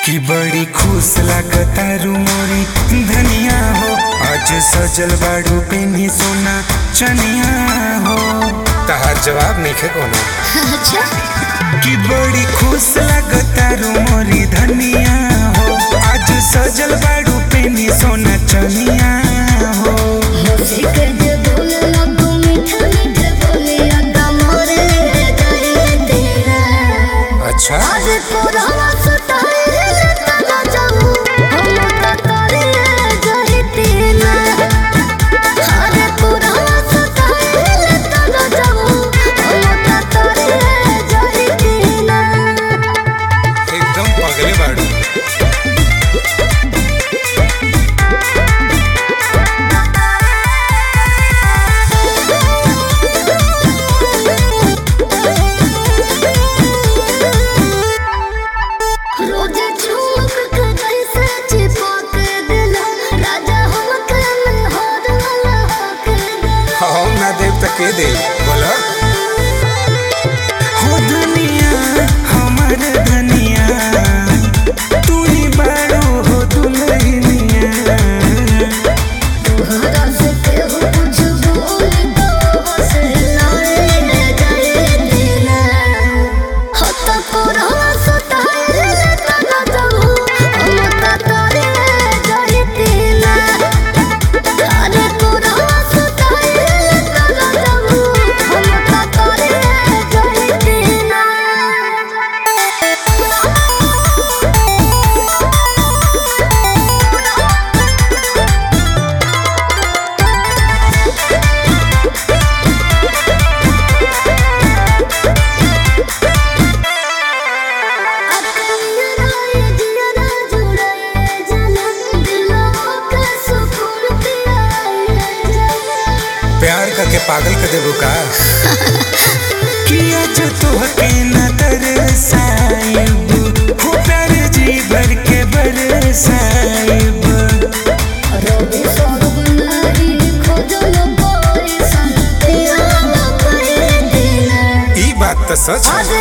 कि बड़ी खुश लागता रू मोरी धनिया हो। आज सजल बाड़ू पेनी सोना चनिया हो। तहार जवाब नहीं है कोनो। अच्छा कि बड़ी खुश लागता रू मोरी धनिया हो। आज सजल बाड़ू पेनी सोना चनिया हो। अच्छा के दे बोला हो दुनिया हमार धनिया तू ही बाड़ो हो दुल्हनिया। तोहरा से केहू कुछ बोल दो से लड़े जाए देना हत कोरवा सताए तना जाऊ हम त तोरे जाए देना अरे कोरवा सताए तना जाऊ हम त तोरे जाए देना। प्यार करके पागल कर देबू का किया जो तोहके न तरसाइब हो प्यार जी भर के बरसाइब। रवि सौरभ नहीं खोजल कोई संतिया न कर देना ई बात तो सच है।